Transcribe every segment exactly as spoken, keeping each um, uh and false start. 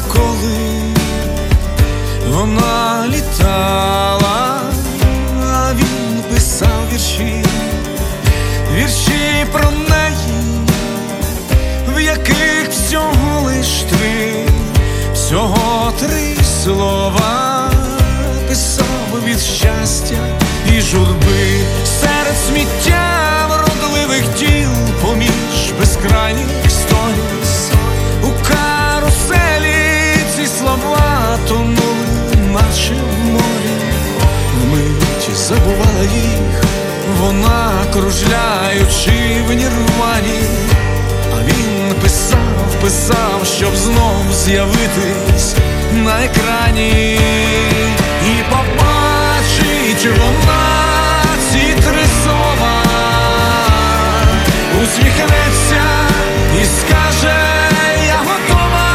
коли вона літала, а він писав вірші, вірші про неї, в яких всього лиш три, всього три слова. Писав від щастя і журби, серед сміття вродливих діл, поміж безкрайніх сторіс. У каруселі ці слова тонули, наче в морі. Вмить забувала їх вона, кружляючи в нірвані. А він писав, писав, щоб знов з'явитись на екрані. І побачить вона ці три слова, усміхнеться і скаже: я готова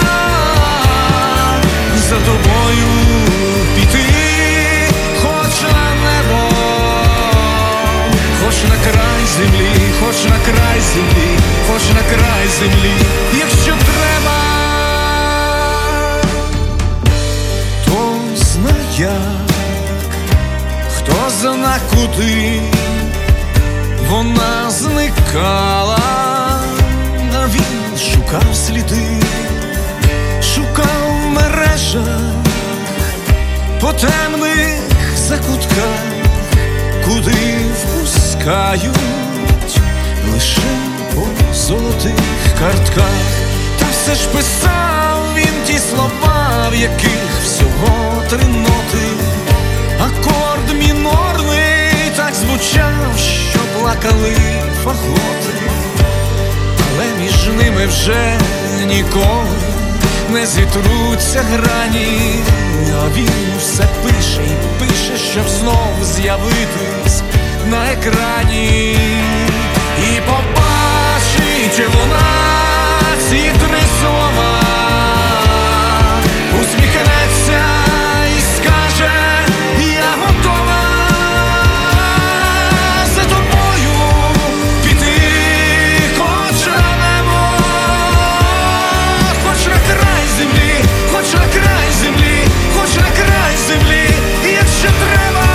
за тобою піти, хоч на небо, хоч на край землі, хоч на край землі, хоч на край землі, якщо треба. Хто зна як, хто зна куди вона зникала, а він шукав сліди, шукав в мережах, по темних закутках, куди впускають лише по золотих картках. Та все ж писав він ті слова, в яких всього три ноти. Акорд мінорний так звучав, що плакали фаготи, але між ними вже ніколи не зітруться грані. А він все пише і пише, щоб знов з'явитись на екрані. І побачить вона ці три слова, усміхнеться і скаже: я готова за тобою піти, хоч на небо, хоч на край землі, хоч на край землі, хоч на край землі, якщо треба.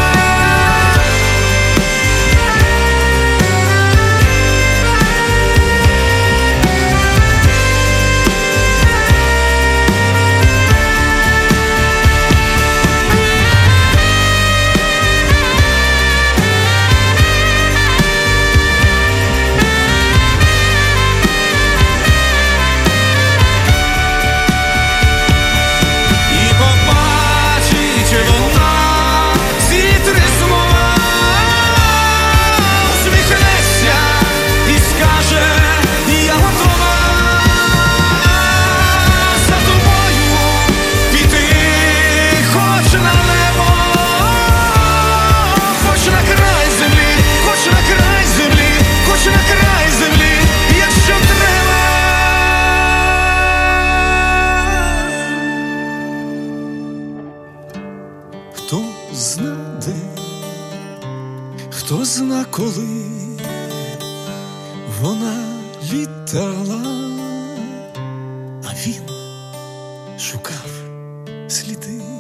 Хто зна де, хто зна коли вона літала, а він шукав сліди.